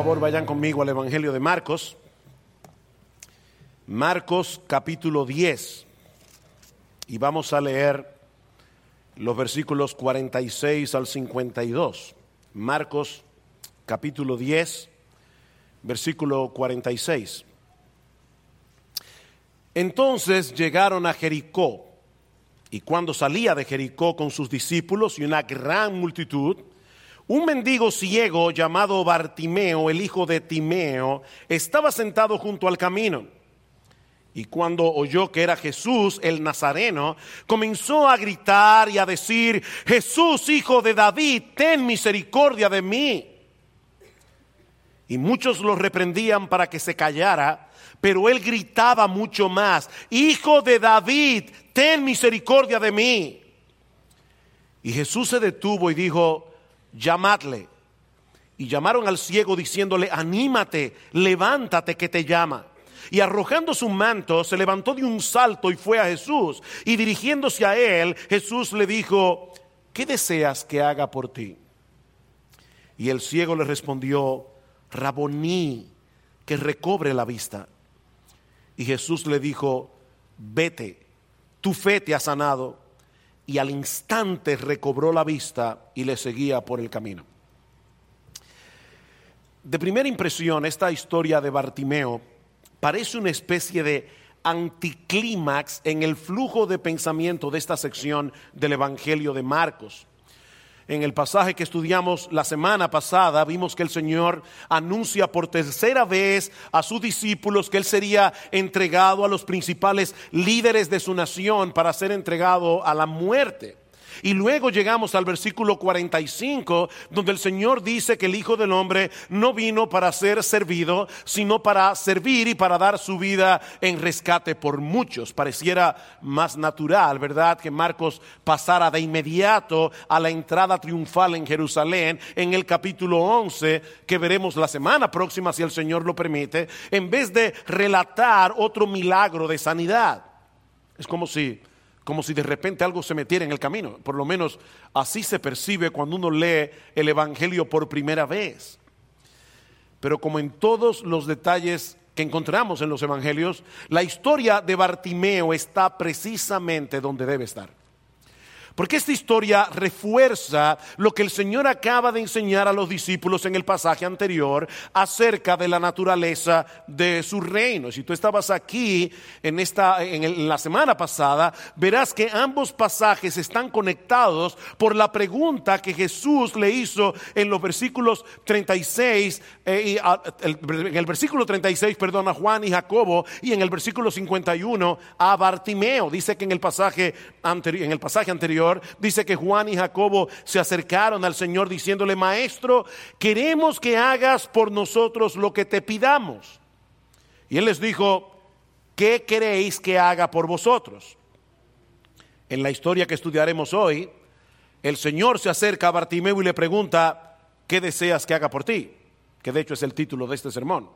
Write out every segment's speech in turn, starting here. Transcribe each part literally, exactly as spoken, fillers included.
favor, vayan conmigo al Evangelio de Marcos. Marcos capítulo diez. Y vamos a leer los versículos cuarenta y seis al cincuenta y dos. Marcos capítulo diez, versículo cuarenta y seis. Entonces llegaron a Jericó, y cuando salía de Jericó con sus discípulos y una gran multitud, un mendigo ciego llamado Bartimeo, el hijo de Timeo, estaba sentado junto al camino. Y cuando oyó que era Jesús el Nazareno, comenzó a gritar y a decir: Jesús, hijo de David, ten misericordia de mí. Y muchos lo reprendían para que se callara, pero él gritaba mucho más: Hijo de David, ten misericordia de mí. Y Jesús se detuvo y dijo: llamadle. Y llamaron al ciego diciéndole: anímate, levántate, que te llama. Y arrojando su manto, se levantó de un salto y fue a Jesús. Y dirigiéndose a él, Jesús le dijo: ¿qué deseas que haga por ti? Y el ciego le respondió: Raboní, que recobre la vista. Y Jesús le dijo: vete, tu fe te ha sanado. Y al instante recobró la vista y le seguía por el camino. De primera impresión, esta historia de Bartimeo parece una especie de anticlímax en el flujo de pensamiento de esta sección del Evangelio de Marcos. En el pasaje que estudiamos la semana pasada, vimos que el Señor anuncia por tercera vez a sus discípulos que Él sería entregado a los principales líderes de su nación para ser entregado a la muerte. Y luego llegamos al versículo cuarenta y cinco, donde el Señor dice que el Hijo del Hombre no vino para ser servido, sino para servir y para dar su vida en rescate por muchos. Pareciera más natural, ¿verdad?, que Marcos pasara de inmediato a la entrada triunfal en Jerusalén en el capítulo once, que veremos la semana próxima, si el Señor lo permite, en vez de relatar otro milagro de sanidad. Es como si... como si de repente algo se metiera en el camino. Por lo menos así se percibe cuando uno lee el Evangelio por primera vez. Pero como en todos los detalles que encontramos en los Evangelios, la historia de Bartimeo está precisamente donde debe estar. Porque esta historia refuerza lo que el Señor acaba de enseñar a los discípulos en el pasaje anterior acerca de la naturaleza de su reino. Si tú estabas aquí en, esta, en, el, en la semana pasada, verás que ambos pasajes están conectados por la pregunta que Jesús le hizo en los versículos treinta y seis, eh, y, a, el, en el versículo treinta y seis, perdón, a Juan y Jacobo, y en el versículo cincuenta y uno a Bartimeo. Dice que en el pasaje anterior, en el pasaje anterior dice que Juan y Jacobo se acercaron al Señor diciéndole: Maestro, queremos que hagas por nosotros lo que te pidamos. Y Él les dijo: ¿qué queréis que haga por vosotros? En la historia que estudiaremos hoy, el Señor se acerca a Bartimeo y le pregunta: ¿qué deseas que haga por ti? Que de hecho es el título de este sermón.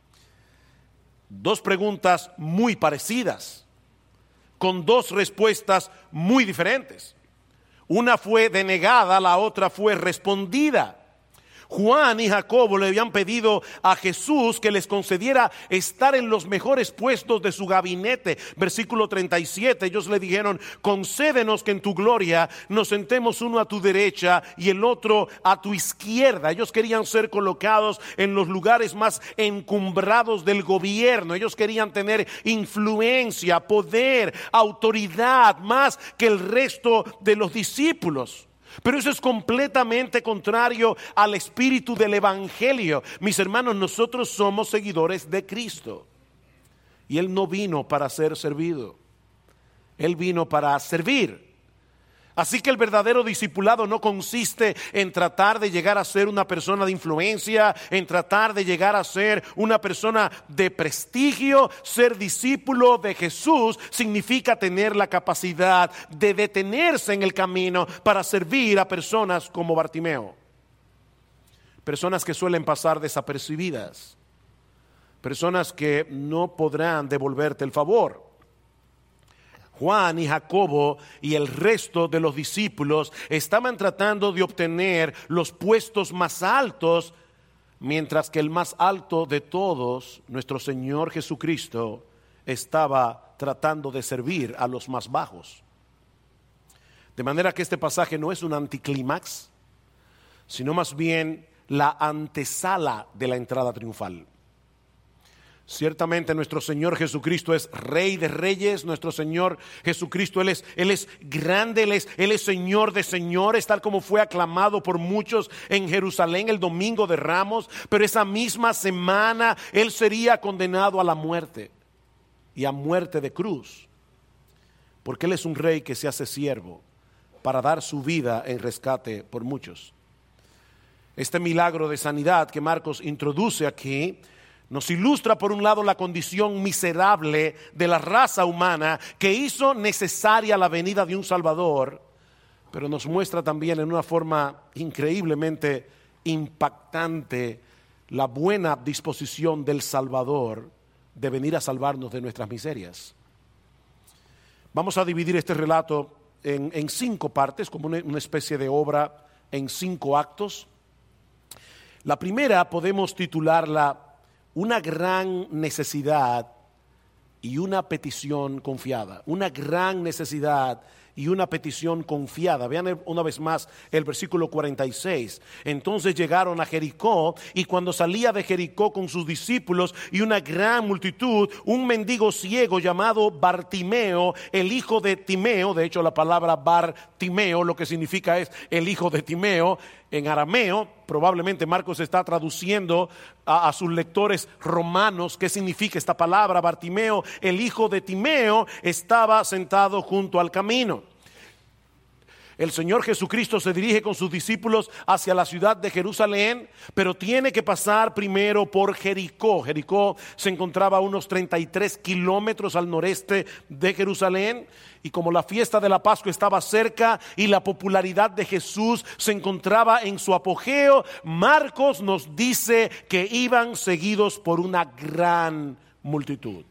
Dos preguntas muy parecidas, con dos respuestas muy diferentes. Una fue denegada, la otra fue respondida. Juan y Jacobo le habían pedido a Jesús que les concediera estar en los mejores puestos de su gabinete. Versículo treinta y siete, ellos le dijeron: concédenos que en tu gloria nos sentemos uno a tu derecha y el otro a tu izquierda. Ellos querían ser colocados en los lugares más encumbrados del gobierno. Ellos querían tener influencia, poder, autoridad, más que el resto de los discípulos. Pero eso es completamente contrario al espíritu del Evangelio. Mis hermanos, nosotros somos seguidores de Cristo. Y Él no vino para ser servido. Él vino para servir. Así que el verdadero discipulado no consiste en tratar de llegar a ser una persona de influencia, en tratar de llegar a ser una persona de prestigio. Ser discípulo de Jesús significa tener la capacidad de detenerse en el camino para servir a personas como Bartimeo. Personas que suelen pasar desapercibidas, personas que no podrán devolverte el favor. Juan y Jacobo y el resto de los discípulos estaban tratando de obtener los puestos más altos mientras que el más alto de todos, nuestro Señor Jesucristo, estaba tratando de servir a los más bajos. De manera que este pasaje no es un anticlímax, sino más bien la antesala de la entrada triunfal. Ciertamente nuestro Señor Jesucristo es Rey de Reyes, nuestro Señor Jesucristo, Él es, Él es grande, Él es, Él es Señor de señores, tal como fue aclamado por muchos en Jerusalén el domingo de Ramos, pero esa misma semana Él sería condenado a la muerte y a muerte de cruz, porque Él es un Rey que se hace siervo para dar su vida en rescate por muchos. Este milagro de sanidad que Marcos introduce aquí nos ilustra por un lado la condición miserable de la raza humana que hizo necesaria la venida de un Salvador, pero nos muestra también en una forma increíblemente impactante la buena disposición del Salvador de venir a salvarnos de nuestras miserias. Vamos a dividir este relato en, en cinco partes, como una, una especie de obra en cinco actos. La primera podemos titularla Una gran necesidad y una petición confiada. Una gran necesidad y una petición confiada. Vean una vez más el versículo cuarenta y seis. Entonces llegaron a Jericó, y cuando salía de Jericó con sus discípulos y una gran multitud, un mendigo ciego llamado Bartimeo, el hijo de Timeo, de hecho la palabra Bartimeo lo que significa es el hijo de Timeo, en arameo, probablemente Marcos está traduciendo a, a sus lectores romanos qué significa esta palabra. Bartimeo, el hijo de Timeo, estaba sentado junto al camino. El Señor Jesucristo se dirige con sus discípulos hacia la ciudad de Jerusalén, pero tiene que pasar primero por Jericó. Jericó se encontraba a unos treinta y tres kilómetros al noreste de Jerusalén, y como la fiesta de la Pascua estaba cerca y la popularidad de Jesús se encontraba en su apogeo, Marcos nos dice que iban seguidos por una gran multitud.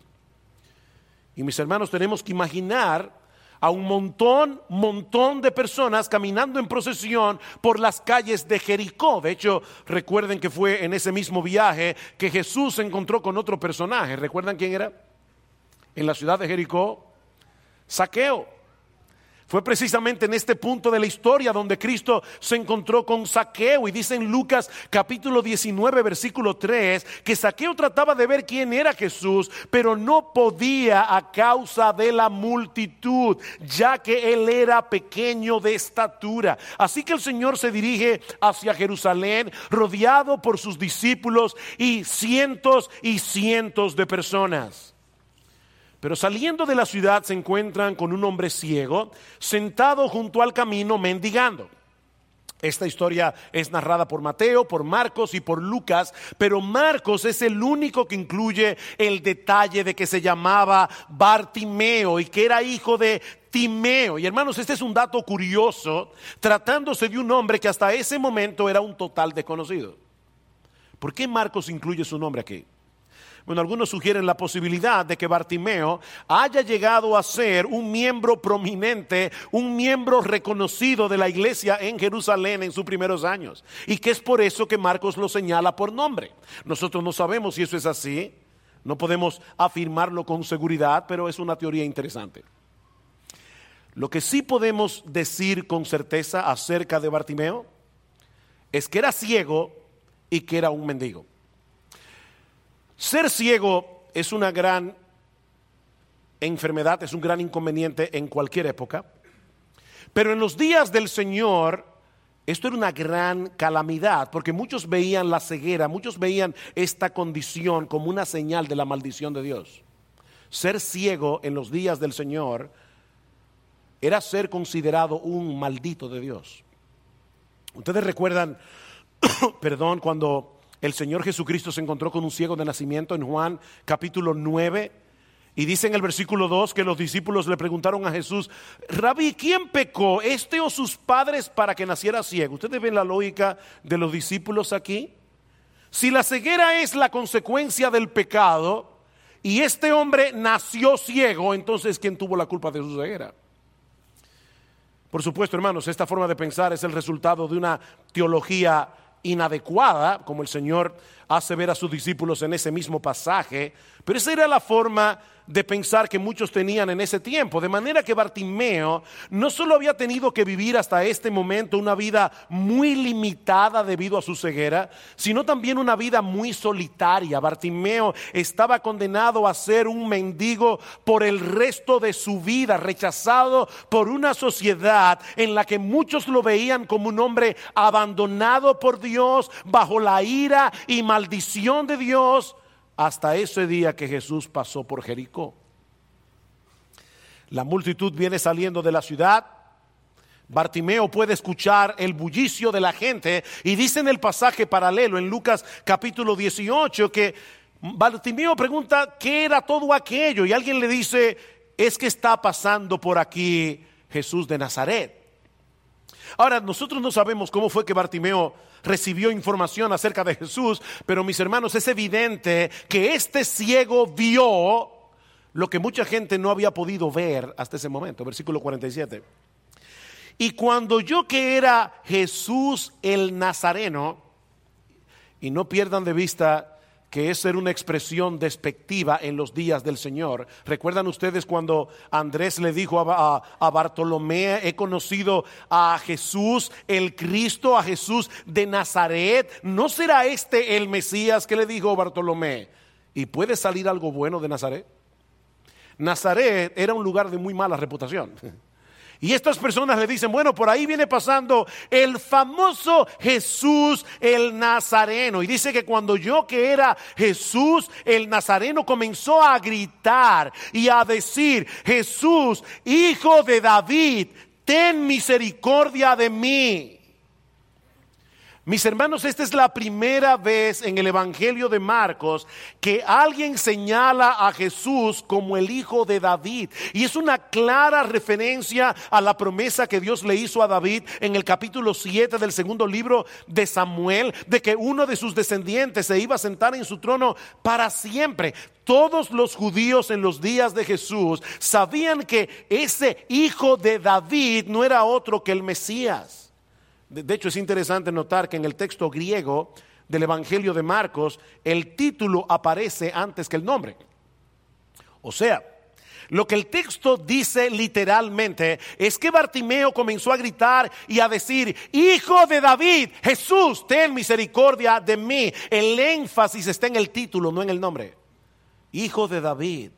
Y mis hermanos, tenemos que imaginar a un montón, montón de personas caminando en procesión por las calles de Jericó. De hecho, recuerden que fue en ese mismo viaje que Jesús se encontró con otro personaje. ¿Recuerdan quién era? En la ciudad de Jericó, Zaqueo. Fue precisamente en este punto de la historia donde Cristo se encontró con Zaqueo, y dice en Lucas capítulo diecinueve versículo tres que Zaqueo trataba de ver quién era Jesús, pero no podía a causa de la multitud, ya que él era pequeño de estatura. Así que el Señor se dirige hacia Jerusalén rodeado por sus discípulos y cientos y cientos de personas. Pero saliendo de la ciudad se encuentran con un hombre ciego sentado junto al camino mendigando. Esta historia es narrada por Mateo, por Marcos y por Lucas, pero Marcos es el único que incluye el detalle de que se llamaba Bartimeo y que era hijo de Timeo. Y hermanos, este es un dato curioso, tratándose de un hombre que hasta ese momento era un total desconocido. ¿Por qué Marcos incluye su nombre aquí? Bueno, algunos sugieren la posibilidad de que Bartimeo haya llegado a ser un miembro prominente, un miembro reconocido de la iglesia en Jerusalén en sus primeros años, y que es por eso que Marcos lo señala por nombre. Nosotros no sabemos si eso es así, no podemos afirmarlo con seguridad, pero es una teoría interesante. Lo que sí podemos decir con certeza acerca de Bartimeo es que era ciego y que era un mendigo. Ser ciego es una gran enfermedad, es un gran inconveniente en cualquier época, pero en los días del Señor esto era una gran calamidad, porque muchos veían la ceguera, muchos veían esta condición como una señal de la maldición de Dios. Ser ciego en los días del Señor era ser considerado un maldito de Dios. Ustedes recuerdan, perdón, cuando el Señor Jesucristo se encontró con un ciego de nacimiento en Juan capítulo nueve, y dice en el versículo dos que los discípulos le preguntaron a Jesús: Rabí, ¿quién pecó, este o sus padres, para que naciera ciego? ¿Ustedes ven la lógica de los discípulos aquí? Si la ceguera es la consecuencia del pecado y este hombre nació ciego, entonces ¿quién tuvo la culpa de su ceguera? Por supuesto, hermanos, esta forma de pensar es el resultado de una teología inadecuada, como el Señor hace ver a sus discípulos en ese mismo pasaje, pero esa era la forma de pensar que muchos tenían en ese tiempo, de manera que Bartimeo no solo había tenido que vivir hasta este momento una vida muy limitada debido a su ceguera, sino también una vida muy solitaria. Bartimeo estaba condenado a ser un mendigo por el resto de su vida, rechazado por una sociedad en la que muchos lo veían como un hombre abandonado por Dios, bajo la ira y maldición de Dios, hasta ese día que Jesús pasó por Jericó. La multitud viene saliendo de la ciudad. Bartimeo puede escuchar el bullicio de la gente, y dice en el pasaje paralelo en Lucas capítulo dieciocho que Bartimeo pregunta qué era todo aquello, y alguien le dice: es que está pasando por aquí Jesús de Nazaret. Ahora, nosotros no sabemos cómo fue que Bartimeo recibió información acerca de Jesús, pero mis hermanos, es evidente que este ciego vio lo que mucha gente no había podido ver hasta ese momento. Versículo cuarenta y siete. Y cuando oyó que era Jesús el Nazareno, y no pierdan de vista que es ser una expresión despectiva en los días del Señor. ¿Recuerdan ustedes cuando Andrés le dijo a, a, a Bartolomé: he conocido a Jesús el Cristo, a Jesús de Nazaret? ¿No será este el Mesías? Que le dijo Bartolomé: ¿y puede salir algo bueno de Nazaret? Nazaret era un lugar de muy mala reputación. Y estas personas le dicen: bueno, por ahí viene pasando el famoso Jesús el Nazareno. Y dice que cuando oyó que era Jesús el Nazareno, comenzó a gritar y a decir: Jesús, hijo de David, ten misericordia de mí. Mis hermanos, esta es la primera vez en el Evangelio de Marcos que alguien señala a Jesús como el hijo de David. Y es una clara referencia a la promesa que Dios le hizo a David en el capítulo siete del segundo libro de Samuel, de que uno de sus descendientes se iba a sentar en su trono para siempre. Todos los judíos en los días de Jesús sabían que ese hijo de David no era otro que el Mesías. De hecho, es interesante notar que en el texto griego del Evangelio de Marcos, el título aparece antes que el nombre. O sea, lo que el texto dice literalmente es que Bartimeo comenzó a gritar y a decir: hijo de David, Jesús, ten misericordia de mí. El énfasis está en el título, no en el nombre. Hijo de David.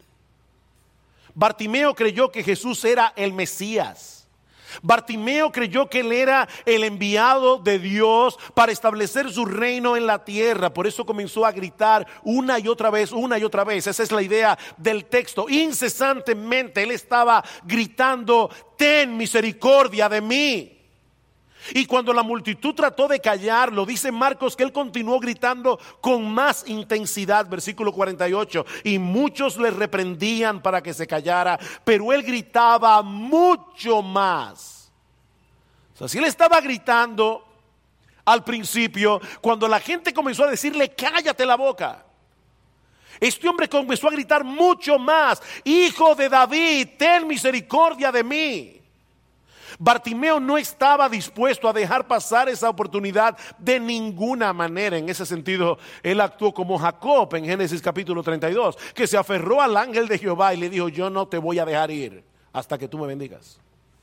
Bartimeo creyó que Jesús era el Mesías. Bartimeo creyó que él era el enviado de Dios para establecer su reino en la tierra. Por eso comenzó a gritar una y otra vez, una y otra vez. Esa es la idea del texto. Incesantemente él estaba gritando: ten misericordia de mí. Y cuando la multitud trató de callarlo, dice Marcos que él continuó gritando con más intensidad. Versículo cuarenta y ocho. Y muchos le reprendían para que se callara, pero él gritaba mucho más. O sea, si él estaba gritando al principio, cuando la gente comenzó a decirle: cállate la boca, este hombre comenzó a gritar mucho más: hijo de David, ten misericordia de mí. Bartimeo no estaba dispuesto a dejar pasar esa oportunidad de ninguna manera. En ese sentido, él actuó como Jacob en Génesis capítulo treinta y dos, que se aferró al ángel de Jehová y le dijo: yo no te voy a dejar ir hasta que tú me bendigas.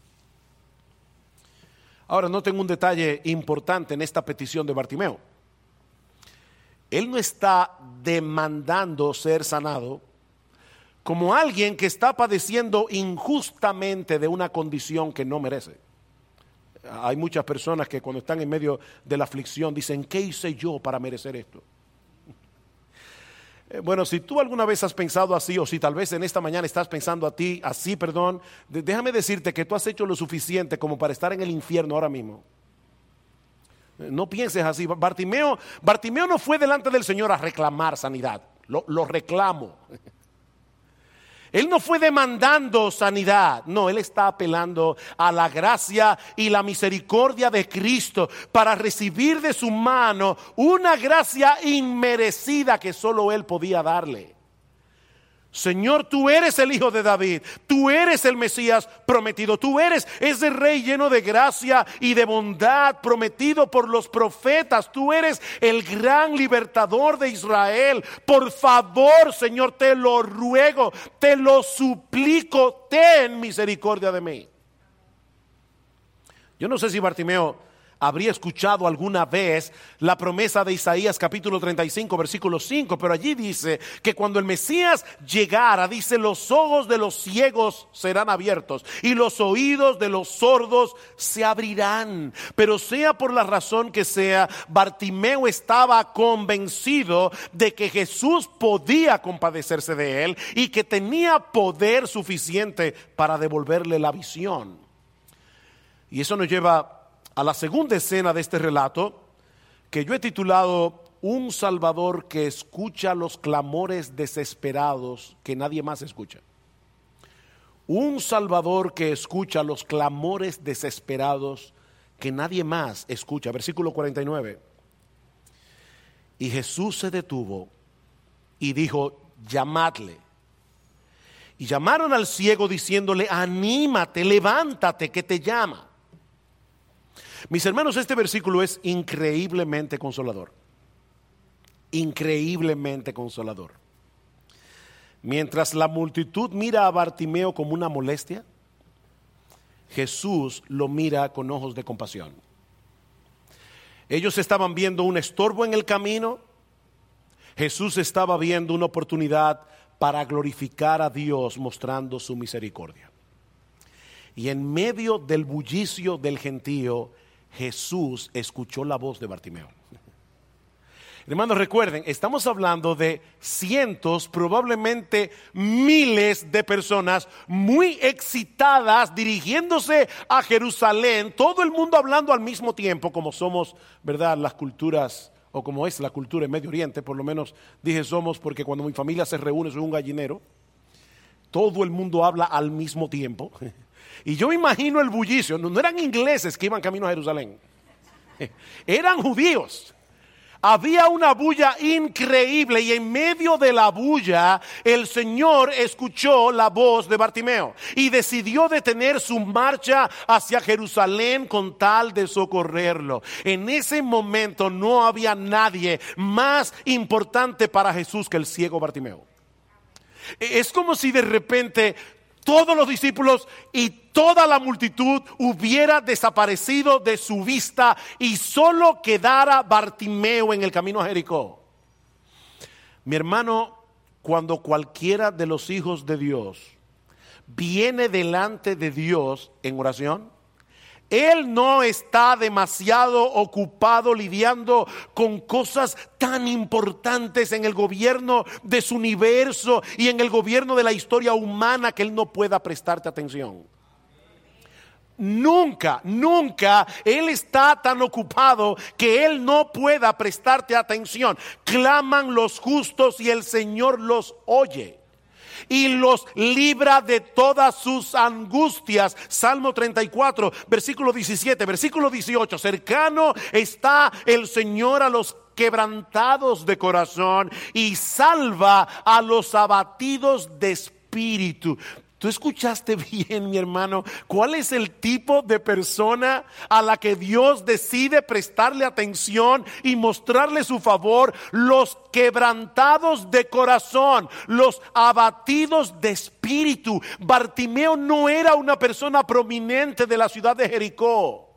Ahora, noten un detalle importante en esta petición de Bartimeo. Él no está demandando ser sanado como alguien que está padeciendo injustamente de una condición que no merece. Hay muchas personas que cuando están en medio de la aflicción dicen: ¿qué hice yo para merecer esto? Bueno, si tú alguna vez has pensado así, o si tal vez en esta mañana estás pensando a ti así, perdón, déjame decirte que tú has hecho lo suficiente como para estar en el infierno ahora mismo. No pienses así. Bartimeo, Bartimeo no fue delante del Señor a reclamar sanidad. Lo, lo reclamo. Él no fue demandando sanidad, no, él está apelando a la gracia y la misericordia de Cristo para recibir de su mano una gracia inmerecida que solo él podía darle. Señor, tú eres el Hijo de David, tú eres el Mesías prometido, tú eres ese Rey lleno de gracia y de bondad prometido por los profetas, tú eres el gran libertador de Israel. Por favor, Señor, te lo ruego, te lo suplico, ten misericordia de mí. Yo no sé si Bartimeo habría escuchado alguna vez la promesa de Isaías capítulo treinta y cinco versículo cinco, pero allí dice que cuando el Mesías llegara, dice, los ojos de los ciegos serán abiertos y los oídos de los sordos se abrirán. Pero sea por la razón que sea, Bartimeo estaba convencido de que Jesús podía compadecerse de él y que tenía poder suficiente para devolverle la visión. Y eso nos lleva a la segunda escena de este relato, que yo he titulado Un Salvador que escucha los clamores desesperados que nadie más escucha. Un Salvador que escucha los clamores desesperados que nadie más escucha. Versículo cuarenta y nueve. Y Jesús se detuvo y dijo, llamadle. Y llamaron al ciego diciéndole, anímate, levántate, que te llama. Mis hermanos, este versículo es increíblemente consolador. Increíblemente consolador. Mientras la multitud mira a Bartimeo como una molestia, Jesús lo mira con ojos de compasión. Ellos estaban viendo un estorbo en el camino. Jesús estaba viendo una oportunidad para glorificar a Dios mostrando su misericordia. Y en medio del bullicio del gentío, Jesús escuchó la voz de Bartimeo. Hermanos, recuerden, estamos hablando de cientos, probablemente miles de personas muy excitadas dirigiéndose a Jerusalén, todo el mundo hablando al mismo tiempo, como somos, ¿verdad?, las culturas, o como es la cultura en Medio Oriente. Por lo menos dije somos porque cuando mi familia se reúne soy un gallinero, todo el mundo habla al mismo tiempo. Y yo imagino el bullicio. No, no eran ingleses que iban camino a Jerusalén, eran judíos. Había una bulla increíble y en medio de la bulla el Señor escuchó la voz de Bartimeo y decidió detener su marcha hacia Jerusalén con tal de socorrerlo. En ese momento no había nadie más importante para Jesús que el ciego Bartimeo. Es como si de repente todos los discípulos y toda la multitud hubiera desaparecido de su vista y solo quedara Bartimeo en el camino a Jericó. Mi hermano, cuando cualquiera de los hijos de Dios viene delante de Dios en oración, él no está demasiado ocupado lidiando con cosas tan importantes en el gobierno de su universo y en el gobierno de la historia humana que él no pueda prestarte atención. Nunca, nunca Él está tan ocupado que Él no pueda prestarte atención. Claman los justos y el Señor los oye y los libra de todas sus angustias. Salmo treinta y cuatro, versículo diecisiete, versículo dieciocho. Cercano está el Señor a los quebrantados de corazón y salva a los abatidos de espíritu. ¿Tú escuchaste bien, mi hermano? ¿Cuál es el tipo de persona a la que Dios decide prestarle atención y mostrarle su favor? Los quebrantados de corazón, los abatidos de espíritu. Bartimeo no era una persona prominente de la ciudad de Jericó,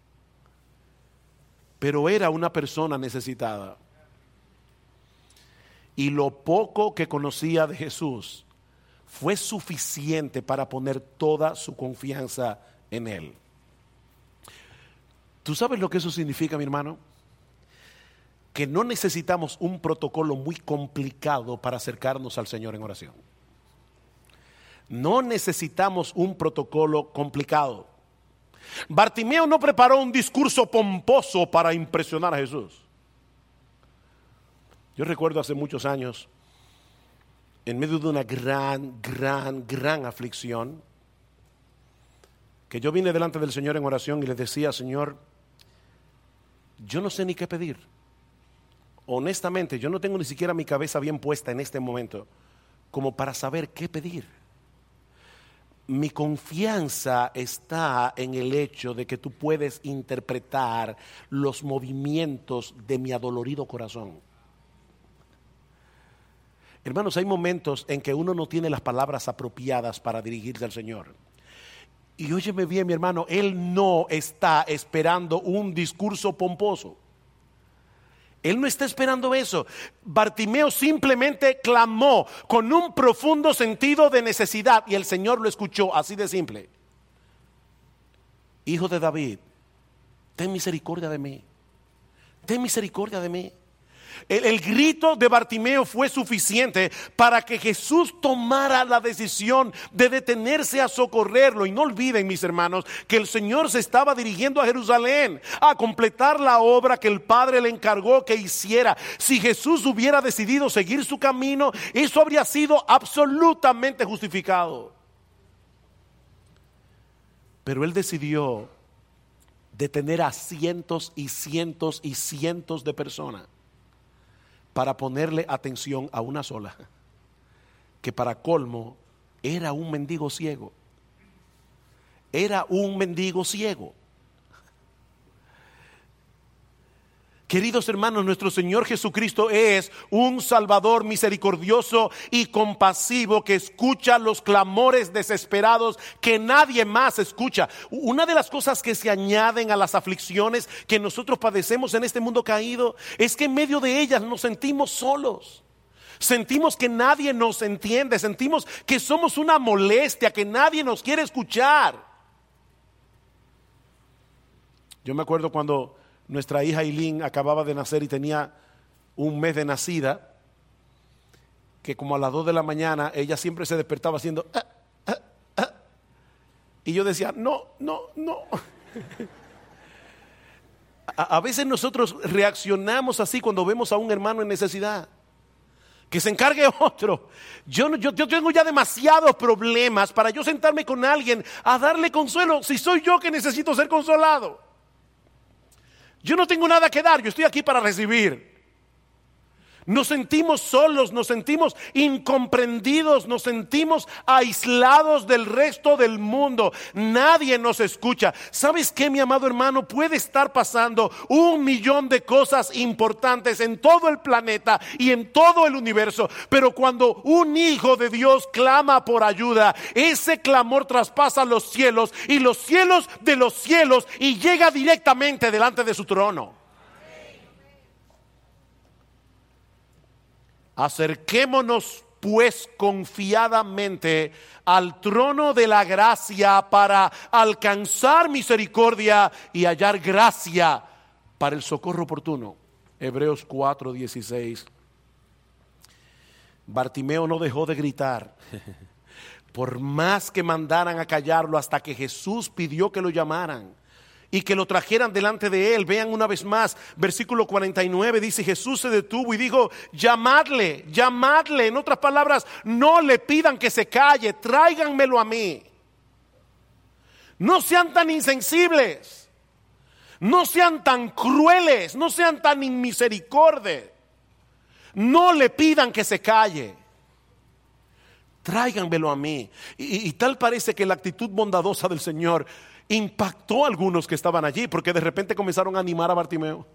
pero era una persona necesitada. Y lo poco que conocía de Jesús fue suficiente para poner toda su confianza en Él. ¿Tú sabes lo que eso significa, mi hermano? Que no necesitamos un protocolo muy complicado para acercarnos al Señor en oración. No necesitamos un protocolo complicado. Bartimeo no preparó un discurso pomposo para impresionar a Jesús. Yo recuerdo hace muchos años, en medio de una gran, gran, gran aflicción, que yo vine delante del Señor en oración y le decía: Señor, yo no sé ni qué pedir. Honestamente, yo no tengo ni siquiera mi cabeza bien puesta en este momento como para saber qué pedir. Mi confianza está en el hecho de que tú puedes interpretar los movimientos de mi adolorido corazón. Hermanos, hay momentos en que uno no tiene las palabras apropiadas para dirigirse al Señor. Y óyeme bien, mi hermano, Él no está esperando un discurso pomposo. Él no está esperando eso. Bartimeo simplemente clamó con un profundo sentido de necesidad y el Señor lo escuchó, así de simple. Hijo de David, ten misericordia de mí. Ten misericordia de mí. El, el grito de Bartimeo fue suficiente para que Jesús tomara la decisión de detenerse a socorrerlo. Y no olviden, mis hermanos, que el Señor se estaba dirigiendo a Jerusalén a completar la obra que el Padre le encargó que hiciera. Si Jesús hubiera decidido seguir su camino, eso habría sido absolutamente justificado. Pero Él decidió detener a cientos y cientos y cientos de personas para ponerle atención a una sola, que para colmo era un mendigo ciego. Era un mendigo ciego. Queridos hermanos, nuestro Señor Jesucristo es un Salvador misericordioso y compasivo que escucha los clamores desesperados que nadie más escucha. Una de las cosas que se añaden a las aflicciones que nosotros padecemos en este mundo caído es que en medio de ellas nos sentimos solos. Sentimos que nadie nos entiende, sentimos que somos una molestia, que nadie nos quiere escuchar. Yo me acuerdo cuando nuestra hija Eileen acababa de nacer y tenía un mes de nacida, que como a las dos de la mañana ella siempre se despertaba haciendo ah, ah, ah. Y yo decía no, no, no. a, a veces nosotros reaccionamos así cuando vemos a un hermano en necesidad. Que se encargue otro. Yo, yo, yo tengo ya demasiados problemas para yo sentarme con alguien a darle consuelo si soy yo que necesito ser consolado. Yo no tengo nada que dar, yo estoy aquí para recibir. Nos sentimos solos, nos sentimos incomprendidos, nos sentimos aislados del resto del mundo. Nadie nos escucha. ¿Sabes qué, mi amado hermano? Puede estar pasando un millón de cosas importantes en todo el planeta y en todo el universo, pero cuando un hijo de Dios clama por ayuda, ese clamor traspasa los cielos y los cielos de los cielos y llega directamente delante de su trono. Acerquémonos pues confiadamente al trono de la gracia para alcanzar misericordia y hallar gracia para el socorro oportuno. Hebreos cuatro dieciséis. Bartimeo no dejó de gritar, por más que mandaran a callarlo, hasta que Jesús pidió que lo llamaran y que lo trajeran delante de él. Vean una vez más, versículo cuarenta y nueve dice: Jesús se detuvo y dijo: llamadle, llamadle. En otras palabras, no le pidan que se calle, tráiganmelo a mí. No sean tan insensibles, no sean tan crueles, no sean tan inmisericordes. No le pidan que se calle, tráiganmelo a mí. Y, y tal parece que la actitud bondadosa del Señor impactó a algunos que estaban allí, porque de repente comenzaron a animar a Bartimeo.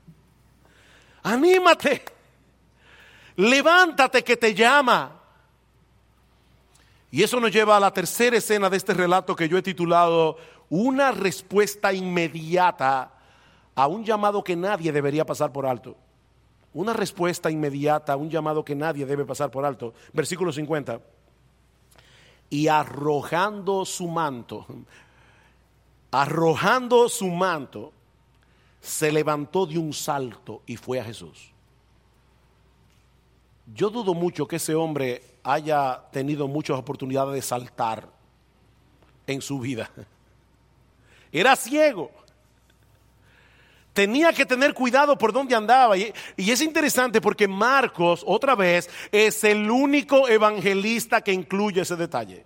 Anímate, levántate que te llama. Y eso nos lleva a la tercera escena de este relato que yo he titulado una respuesta inmediata a un llamado que nadie debería pasar por alto. Una respuesta inmediata a un llamado que nadie debe pasar por alto. Versículo cincuenta. Y arrojando su manto, arrojando su manto, se levantó de un salto y fue a Jesús. Yo dudo mucho que ese hombre haya tenido muchas oportunidades de saltar en su vida. Era ciego. Tenía que tener cuidado por dónde andaba. Y, y es interesante porque Marcos, otra vez, es el único evangelista que incluye ese detalle.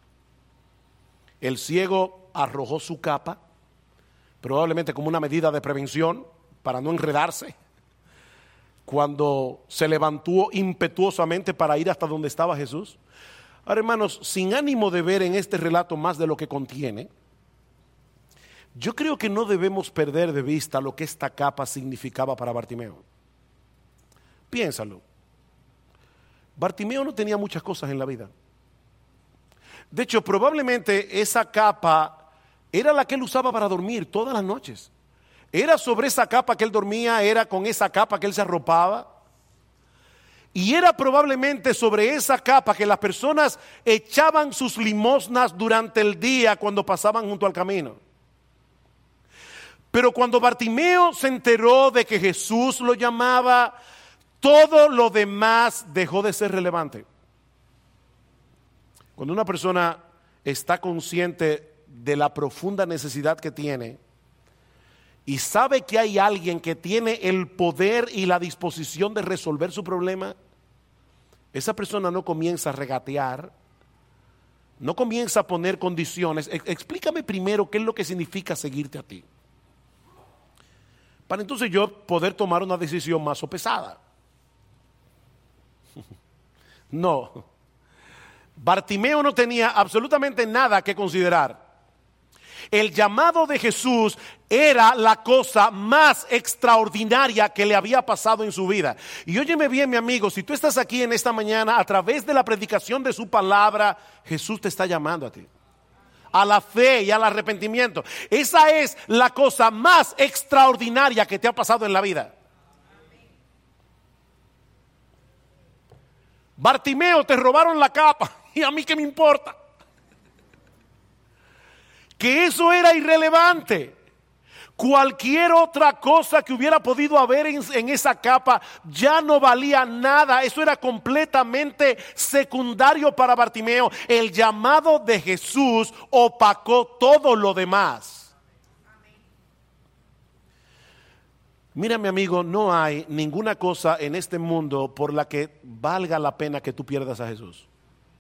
El ciego arrojó su capa, probablemente como una medida de prevención para no enredarse. cuando se levantó impetuosamente para ir hasta donde estaba Jesús. Ahora, hermanos, sin ánimo de ver en este relato más de lo que contiene, yo creo que no debemos perder de vista lo que esta capa significaba para Bartimeo. Piénsalo. Bartimeo no tenía muchas cosas en la vida. De hecho, probablemente esa capa era la que él usaba para dormir todas las noches. Era sobre esa capa que él dormía, era con esa capa que él se arropaba. Y era probablemente sobre esa capa que las personas echaban sus limosnas durante el día cuando pasaban junto al camino. Pero cuando Bartimeo se enteró de que Jesús lo llamaba, todo lo demás dejó de ser relevante. Cuando una persona está consciente de la profunda necesidad que tiene y sabe que hay alguien que tiene el poder y la disposición de resolver su problema, esa persona no comienza a regatear, no comienza a poner condiciones. Explícame primero qué es lo que significa seguirte a ti, para entonces yo poder tomar una decisión más sopesada. No, Bartimeo no tenía absolutamente nada que considerar. El llamado de Jesús era la cosa más extraordinaria que le había pasado en su vida. Y óyeme bien, mi amigo, si tú estás aquí en esta mañana, a través de la predicación de su palabra, Jesús te está llamando a ti, a la fe y al arrepentimiento. Esa es la cosa más extraordinaria que te ha pasado en la vida. Bartimeo, te robaron la capa, y a mí qué me importa. Que eso era irrelevante. Cualquier otra cosa que hubiera podido haber en, en esa capa ya no valía nada. Eso era completamente secundario para Bartimeo. El llamado de Jesús opacó todo lo demás. Mira, mi amigo, no hay ninguna cosa en este mundo por la que valga la pena que tú pierdas a Jesús.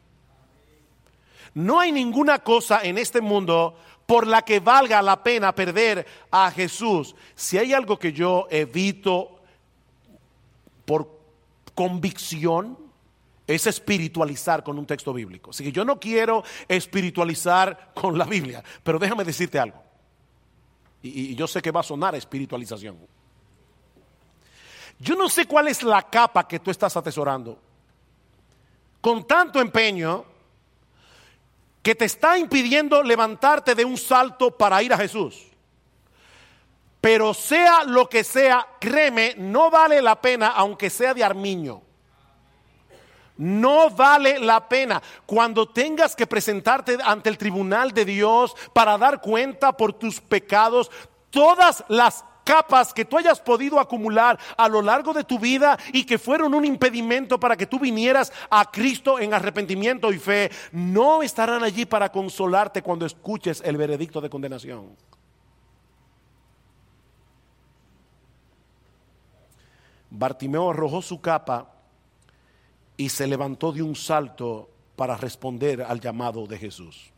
No hay ninguna cosa en este mundo por la que valga la pena perder a Jesús. Si hay algo que yo evito por convicción, es espiritualizar con un texto bíblico. Así que yo no quiero espiritualizar con la Biblia, pero déjame decirte algo. Y, y yo sé que va a sonar a espiritualización. Yo no sé cuál es la capa que tú estás atesorando con tanto empeño que te está impidiendo levantarte de un salto para ir a Jesús. Pero sea lo que sea, créeme, no vale la pena, aunque sea de armiño. No vale la pena. Cuando tengas que presentarte ante el tribunal de Dios para dar cuenta por tus pecados, todas las capas que tú hayas podido acumular a lo largo de tu vida y que fueron un impedimento para que tú vinieras a Cristo en arrepentimiento y fe, no estarán allí para consolarte cuando escuches el veredicto de condenación. Bartimeo arrojó su capa y se levantó de un salto para responder al llamado de Jesús.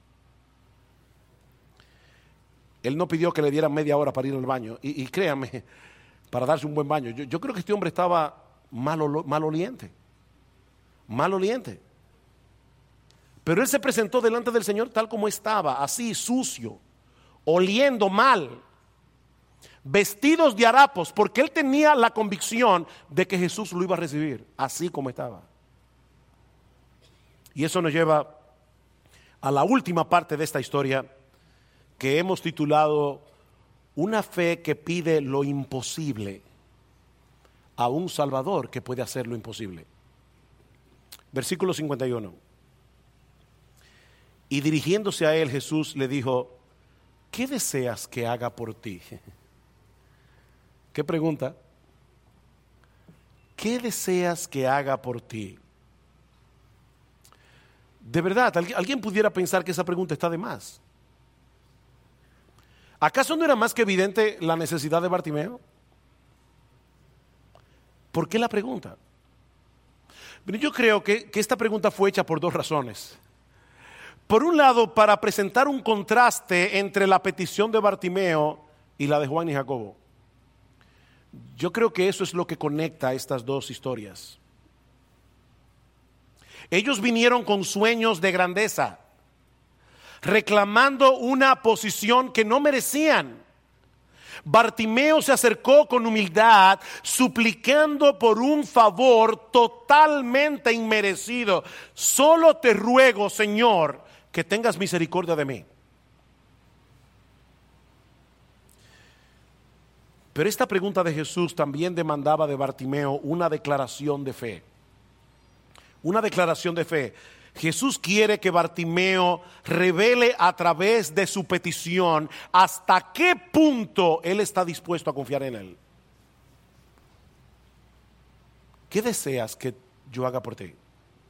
Él no pidió que le dieran media hora para ir al baño. Y, y créanme, para darse un buen baño. Yo, yo creo que este hombre estaba mal, maloliente. Maloliente. Pero él se presentó delante del Señor tal como estaba, así sucio, oliendo mal, vestidos de harapos, porque él tenía la convicción de que Jesús lo iba a recibir, así como estaba. Y eso nos lleva a la última parte de esta historia, que hemos titulado Una fe que pide lo imposible a un Salvador que puede hacer lo imposible. Versículo cincuenta y uno. Y dirigiéndose a él, Jesús le dijo: ¿qué deseas que haga por ti? ¿Qué pregunta? ¿Qué deseas que haga por ti? De verdad, alguien pudiera pensar que esa pregunta está de más. ¿Acaso no era más que evidente la necesidad de Bartimeo? ¿Por qué la pregunta? Pero yo creo que, que esta pregunta fue hecha por dos razones. Por un lado, para presentar un contraste entre la petición de Bartimeo y la de Juan y Jacobo. Yo creo que eso es lo que conecta estas dos historias. Ellos vinieron con sueños de grandeza, reclamando una posición que no merecían. Bartimeo se acercó con humildad, suplicando por un favor totalmente inmerecido. Solo te ruego, Señor, que tengas misericordia de mí. Pero esta pregunta de Jesús también demandaba de Bartimeo una declaración de fe. Una declaración de fe. Jesús quiere que Bartimeo revele a través de su petición hasta qué punto él está dispuesto a confiar en él. ¿Qué deseas que yo haga por ti?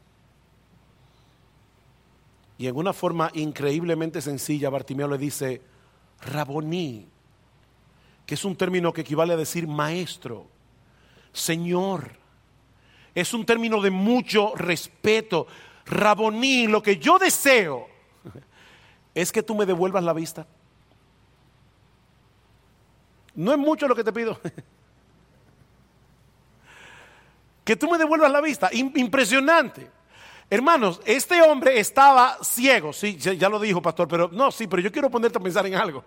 Y en una forma increíblemente sencilla, Bartimeo le dice, Raboní, que es un término que equivale a decir maestro, Señor. Es un término de mucho respeto. Raboní, lo que yo deseo es que tú me devuelvas la vista. No es mucho lo que te pido. Que tú me devuelvas la vista. Impresionante. Hermanos, este hombre estaba ciego. Sí, ya lo dijo, pastor, pero no, sí, pero yo quiero ponerte a pensar en algo.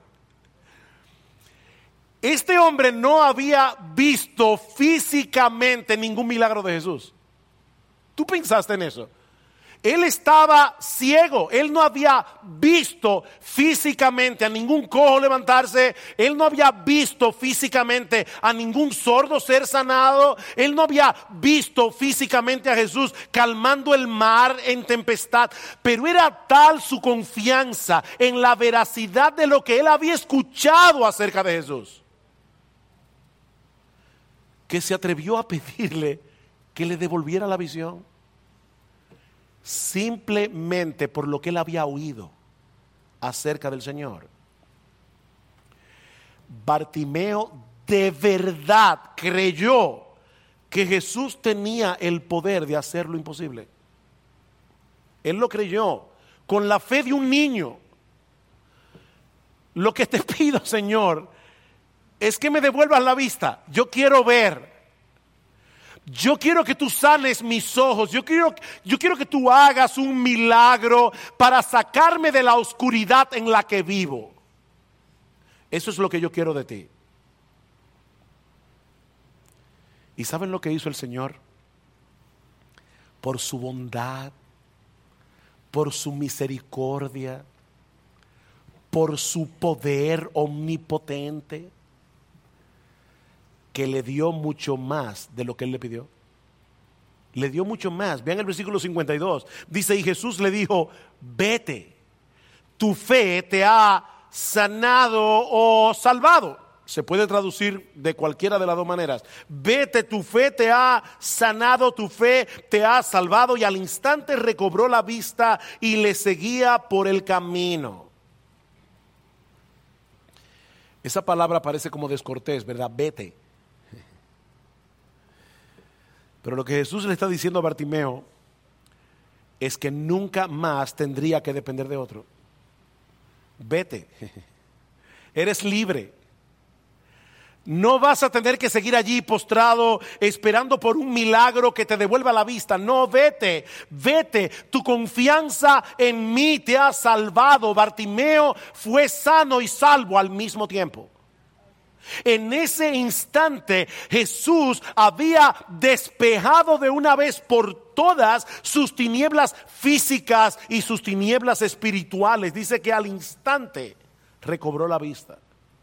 Este hombre no había visto físicamente ningún milagro de Jesús. ¿Tú pensaste en eso? Él estaba ciego, él no había visto físicamente a ningún cojo levantarse, él no había visto físicamente a ningún sordo ser sanado, él no había visto físicamente a Jesús calmando el mar en tempestad, pero era tal su confianza en la veracidad de lo que él había escuchado acerca de Jesús, que se atrevió a pedirle que le devolviera la visión. Simplemente por lo que él había oído acerca del Señor. Bartimeo de verdad creyó que Jesús tenía el poder de hacer lo imposible. Él lo creyó con la fe de un niño. Lo que te pido, Señor, es que me devuelvas la vista. Yo quiero ver. Yo quiero que tú sanes mis ojos. Yo quiero, yo quiero que tú hagas un milagro para sacarme de la oscuridad en la que vivo. Eso es lo que yo quiero de ti. ¿Y saben lo que hizo el Señor? Por su bondad, por su misericordia, por su poder omnipotente, que le dio mucho más de lo que él le pidió. Le dio mucho más. Vean el versículo cincuenta y dos. Dice, y Jesús le dijo, vete, tu fe te ha sanado o salvado. Se puede traducir de cualquiera de las dos maneras. Vete, tu fe te ha sanado, tu fe te ha salvado. Y al instante recobró la vista y le seguía por el camino. Esa palabra parece como descortés, ¿verdad? Vete. Pero lo que Jesús le está diciendo a Bartimeo es que nunca más tendría que depender de otro. Vete. Eres libre. No vas a tener que seguir allí postrado esperando por un milagro que te devuelva la vista. No, vete, vete. Tu confianza en mí te ha salvado. Bartimeo fue sano y salvo al mismo tiempo. En ese instante Jesús había despejado de una vez por todas sus tinieblas físicas y sus tinieblas espirituales. Dice que al instante recobró la vista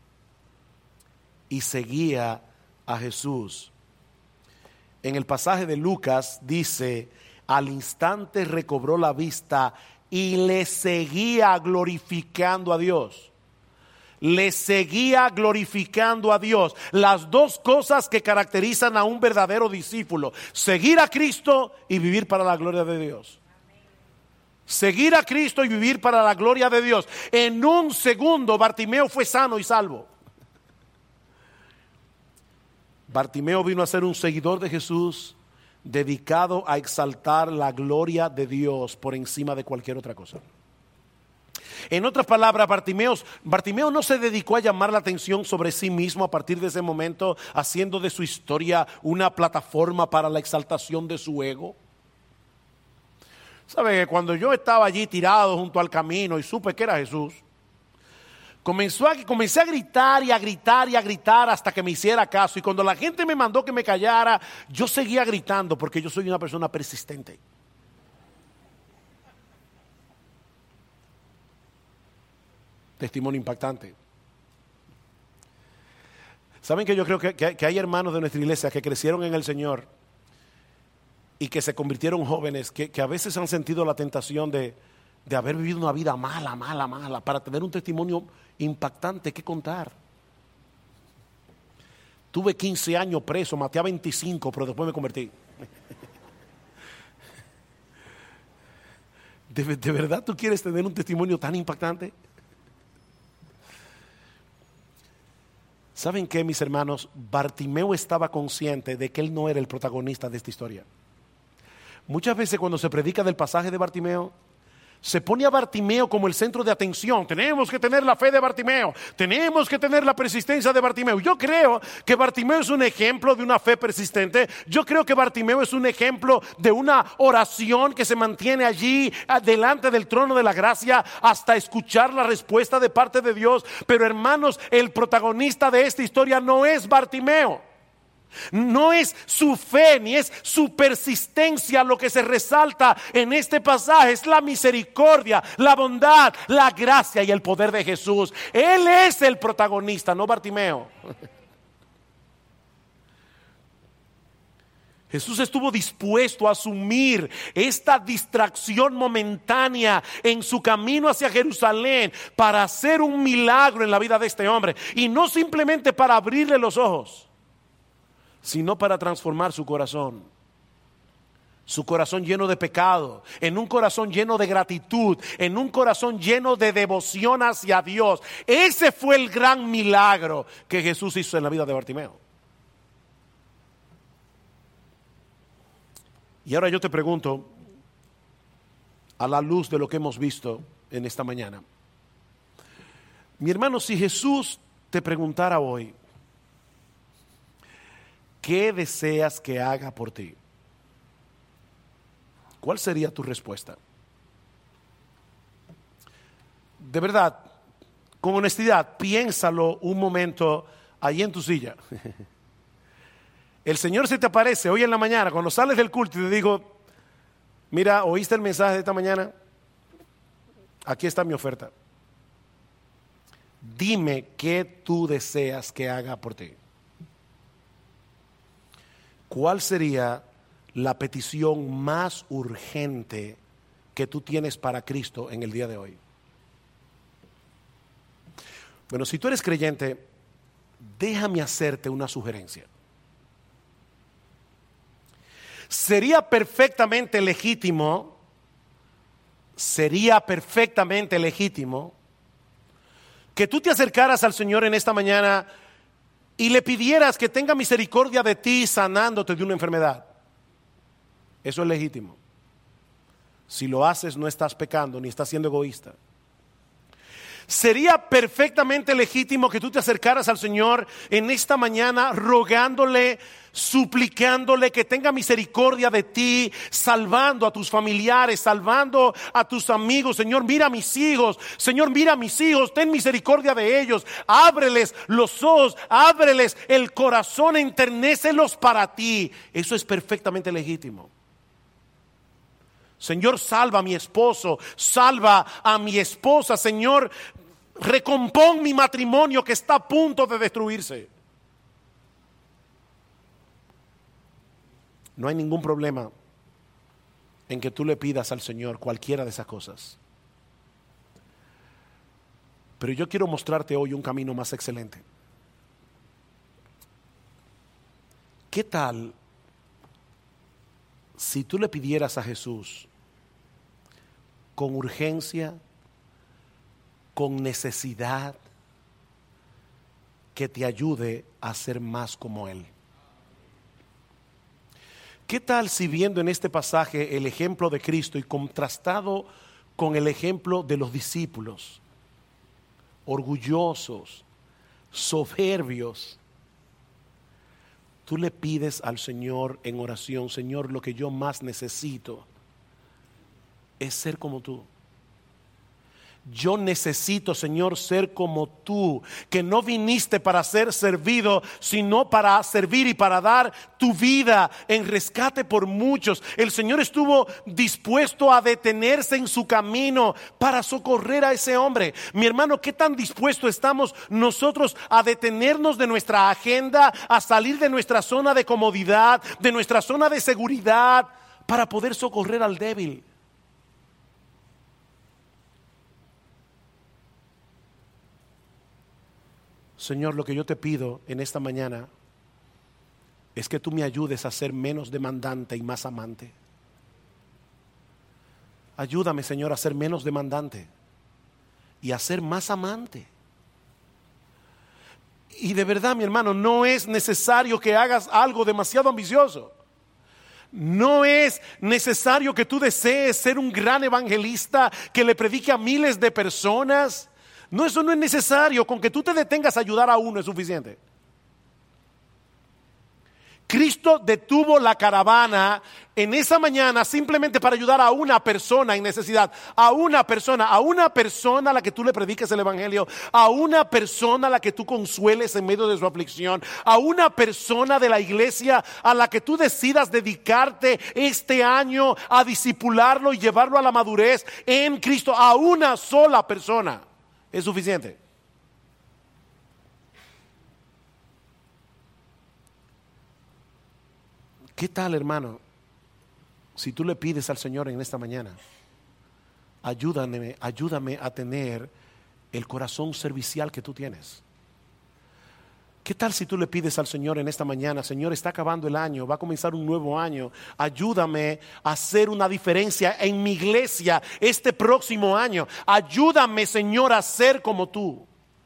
y seguía a Jesús. En el pasaje de Lucas dice, al instante recobró la vista y le seguía glorificando a Dios. Le seguía glorificando a Dios. Las dos cosas que caracterizan a un verdadero discípulo: seguir a Cristo y vivir para la gloria de Dios. Seguir a Cristo y vivir para la gloria de Dios. En un segundo Bartimeo fue sano y salvo. Bartimeo vino a ser un seguidor de Jesús, dedicado a exaltar la gloria de Dios por encima de cualquier otra cosa. En otras palabras, Bartimeo, Bartimeo no se dedicó a llamar la atención sobre sí mismo a partir de ese momento, haciendo de su historia una plataforma para la exaltación de su ego. ¿Sabe que cuando yo estaba allí tirado junto al camino y supe que era Jesús, comenzó a, comencé a gritar y a gritar y a gritar hasta que me hiciera caso? Y cuando la gente me mandó que me callara, yo seguía gritando porque yo soy una persona persistente. Testimonio impactante. ¿Saben que yo creo que, que, que hay hermanos de nuestra iglesia que crecieron en el Señor y que se convirtieron jóvenes, que, que a veces han sentido la tentación de, de haber vivido una vida mala, mala, mala, para tener un testimonio impactante que contar? Tuve quince años preso, maté a veinticinco, pero después me convertí. ¿De, de verdad tú quieres tener un testimonio tan impactante? ¿Saben qué, mis hermanos? Bartimeo estaba consciente de que él no era el protagonista de esta historia. Muchas veces cuando se predica del pasaje de Bartimeo, se pone a Bartimeo como el centro de atención. Tenemos que tener la fe de Bartimeo, tenemos que tener la persistencia de Bartimeo. Yo creo que Bartimeo es un ejemplo de una fe persistente. Yo creo que Bartimeo es un ejemplo de una oración que se mantiene allí delante del trono de la gracia hasta escuchar la respuesta de parte de Dios. Pero hermanos, el protagonista de esta historia no es Bartimeo. No es su fe ni es su persistencia lo que se resalta en este pasaje. Es la misericordia, la bondad, la gracia y el poder de Jesús. Él es el protagonista, no Bartimeo. Jesús estuvo dispuesto a asumir esta distracción momentánea en su camino hacia Jerusalén para hacer un milagro en la vida de este hombre, y no simplemente para abrirle los ojos, sino para transformar su corazón. Su corazón lleno de pecado, en un corazón lleno de gratitud, en un corazón lleno de devoción hacia Dios. Ese fue el gran milagro que Jesús hizo en la vida de Bartimeo. Y ahora yo te pregunto, a la luz de lo que hemos visto en esta mañana, mi hermano, si Jesús te preguntara hoy, ¿qué deseas que haga por ti? ¿Cuál sería tu respuesta? De verdad, con honestidad, piénsalo un momento allí en tu silla. El Señor se te aparece hoy en la mañana cuando sales del culto y te digo: mira, ¿oíste el mensaje de esta mañana? Aquí está mi oferta. Dime qué tú deseas que haga por ti. ¿Cuál sería la petición más urgente que tú tienes para Cristo en el día de hoy? Bueno, si tú eres creyente, déjame hacerte una sugerencia. Sería perfectamente legítimo, sería perfectamente legítimo que tú te acercaras al Señor en esta mañana y le pidieras que tenga misericordia de ti sanándote de una enfermedad. Eso es legítimo. Si lo haces, no estás pecando ni estás siendo egoísta. Sería perfectamente legítimo que tú te acercaras al Señor en esta mañana rogándole, suplicándole que tenga misericordia de ti, salvando a tus familiares, salvando a tus amigos. Señor, mira a mis hijos, Señor, mira a mis hijos, ten misericordia de ellos, ábreles los ojos, ábreles el corazón, enternécelos para ti. Eso es perfectamente legítimo. Señor, salva a mi esposo, salva a mi esposa. Señor, recompón mi matrimonio que está a punto de destruirse. No hay ningún problema en que tú le pidas al Señor cualquiera de esas cosas. Pero yo quiero mostrarte hoy un camino más excelente. ¿Qué tal si tú le pidieras a Jesús con urgencia, con necesidad, que te ayude a ser más como Él? ¿Qué tal si, viendo en este pasaje el ejemplo de Cristo y contrastado con el ejemplo de los discípulos, orgullosos, soberbios. Tú le pides al Señor en oración: Señor, lo que yo más necesito es ser como tú. Yo necesito, Señor, ser como tú, que no viniste para ser servido, sino para servir y para dar tu vida en rescate por muchos. El Señor estuvo dispuesto a detenerse en su camino para socorrer a ese hombre. Mi hermano, ¿qué tan dispuestos estamos nosotros a detenernos de nuestra agenda, a salir de nuestra zona de comodidad, de nuestra zona de seguridad, para poder socorrer al débil? Señor, lo que yo te pido en esta mañana es que tú me ayudes a ser menos demandante y más amante. Ayúdame, Señor, a ser menos demandante y a ser más amante. Y de verdad, mi hermano, no es necesario que hagas algo demasiado ambicioso. No es necesario que tú desees ser un gran evangelista que le predique a miles de personas. No, eso no es necesario. Con que tú te detengas a ayudar a uno es suficiente. Cristo detuvo la caravana en esa mañana simplemente para ayudar a una persona en necesidad. A una persona, a una persona a la que tú le prediques el evangelio. A una persona a la que tú consueles en medio de su aflicción. A una persona de la iglesia a la que tú decidas dedicarte este año a discipularlo y llevarlo a la madurez en Cristo. A una sola persona es suficiente. ¿Qué tal, hermano, si tú le pides al Señor en esta mañana: ayúdame, ayúdame a tener el corazón servicial que tú tienes? ¿Qué tal si tú le pides al Señor en esta mañana: Señor, está acabando el año, va a comenzar un nuevo año, ayúdame a hacer una diferencia en mi iglesia este próximo año, ayúdame, Señor, a ser como tú?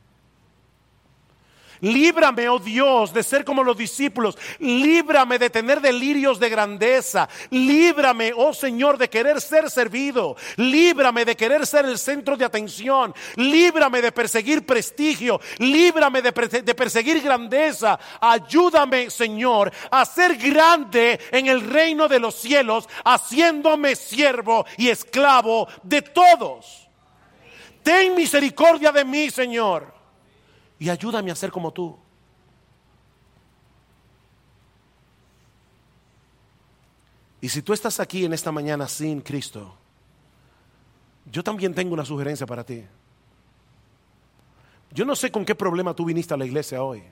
Líbrame, oh Dios, de ser como los discípulos. Líbrame de tener delirios de grandeza. Líbrame, oh Señor, de querer ser servido. Líbrame de querer ser el centro de atención. Líbrame de perseguir prestigio. Líbrame de, de perseguir grandeza. Ayúdame, Señor, a ser grande en el reino de los cielos, haciéndome siervo y esclavo de todos. Ten misericordia de mí, Señor, y ayúdame a ser como tú. Y si tú estás aquí en esta mañana sin Cristo, yo también tengo una sugerencia para ti. Yo no sé con qué problema tú viniste a la iglesia hoy,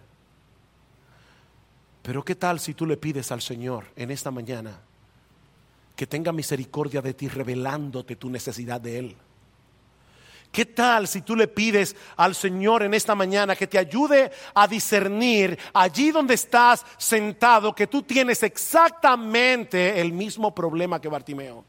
pero ¿qué tal si tú le pides al Señor en esta mañana que tenga misericordia de ti, revelándote tu necesidad de Él? ¿Qué tal si tú le pides al Señor en esta mañana que te ayude a discernir allí donde estás sentado que tú tienes exactamente el mismo problema que Bartimeo?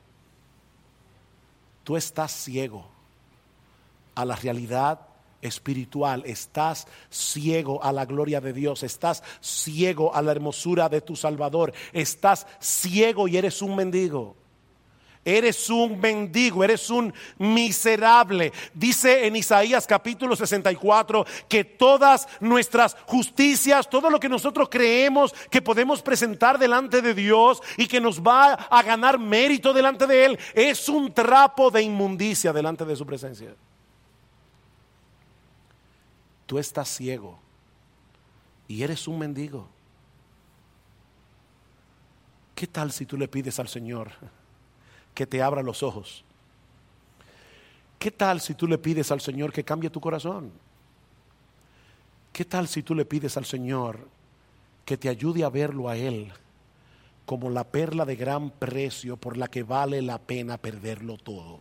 Tú estás ciego a la realidad espiritual, estás ciego a la gloria de Dios, estás ciego a la hermosura de tu Salvador, estás ciego y eres un mendigo. Eres un mendigo, eres un miserable. Dice en Isaías capítulo sesenta y cuatro que todas nuestras justicias, todo lo que nosotros creemos que podemos presentar delante de Dios y que nos va a ganar mérito delante de Él, es un trapo de inmundicia delante de su presencia. Tú estás ciego y eres un mendigo. ¿Qué tal si tú le pides al Señor que te abra los ojos? ¿Qué tal si tú le pides al Señor que cambie tu corazón? ¿Qué tal si tú le pides al Señor que te ayude a verlo a Él como la perla de gran precio por la que vale la pena perderlo todo?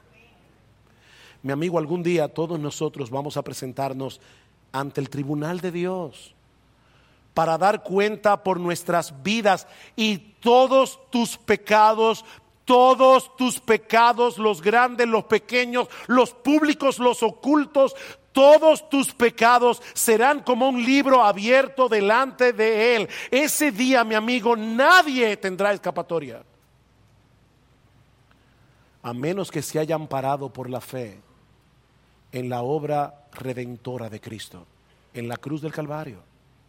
Mi amigo, algún día todos nosotros vamos a presentarnos ante el tribunal de Dios para dar cuenta por nuestras vidas, y todos tus pecados, todos tus pecados, los grandes, los pequeños, los públicos, los ocultos, todos tus pecados serán como un libro abierto delante de Él. Ese día, mi amigo, nadie tendrá escapatoria. a menos que se hayan parado por la fe en la obra redentora de Cristo, en la cruz del Calvario.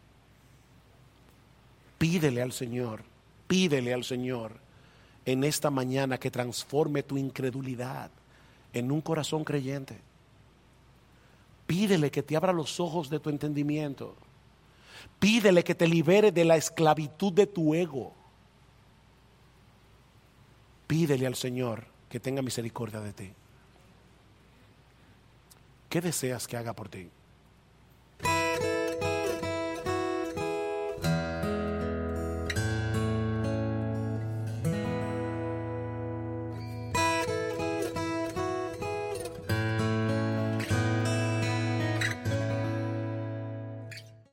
Pídele al Señor, pídele al Señor en esta mañana que transforme tu incredulidad en un corazón creyente. Pídele que te abra los ojos de tu entendimiento. Pídele que te libere de la esclavitud de tu ego. Pídele al Señor que tenga misericordia de ti. ¿Qué deseas que haga por ti?